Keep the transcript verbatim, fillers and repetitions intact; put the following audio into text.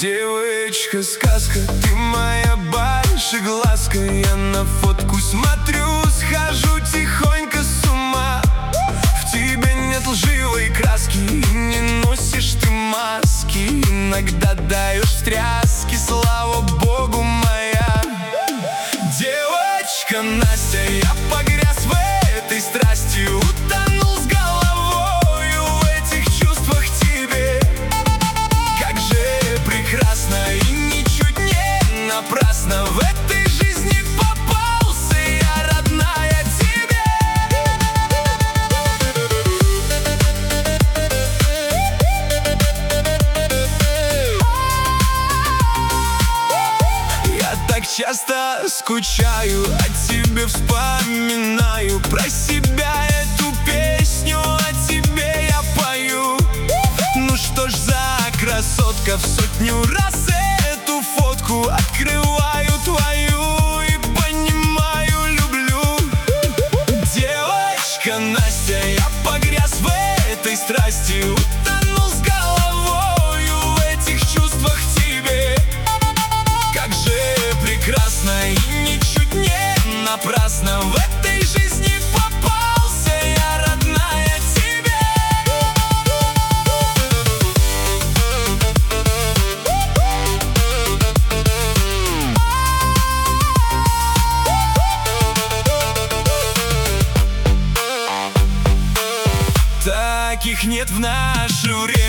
Девочка, сказка, ты моя большеглазка. Я на фотку смотрю, схожу тихонько с ума. В тебе нет лживой краски, и не носишь ты маски. Иногда даешь встряски, слава богу, моя девочка Настя. Я погряз в этой страсти, утонул с головою в этих чувствах тебе. Как же прекрасно и ничуть не напрасно в этой жизни попался я, родная, тебе. Я так часто скучаю, о тебе вспоминаю, про себя эту песню о тебе я пою. Ну что ж за красотка, в сотню раз эту фотку открываю твою и понимаю, люблю. Девочка Настя, я погряз в этой страсти, утонул с головою в этих чувствах тебе. Как же прекрасно и ничуть не напрасно в этой жизни попался я, родная, тебе. Таких нет в наше время.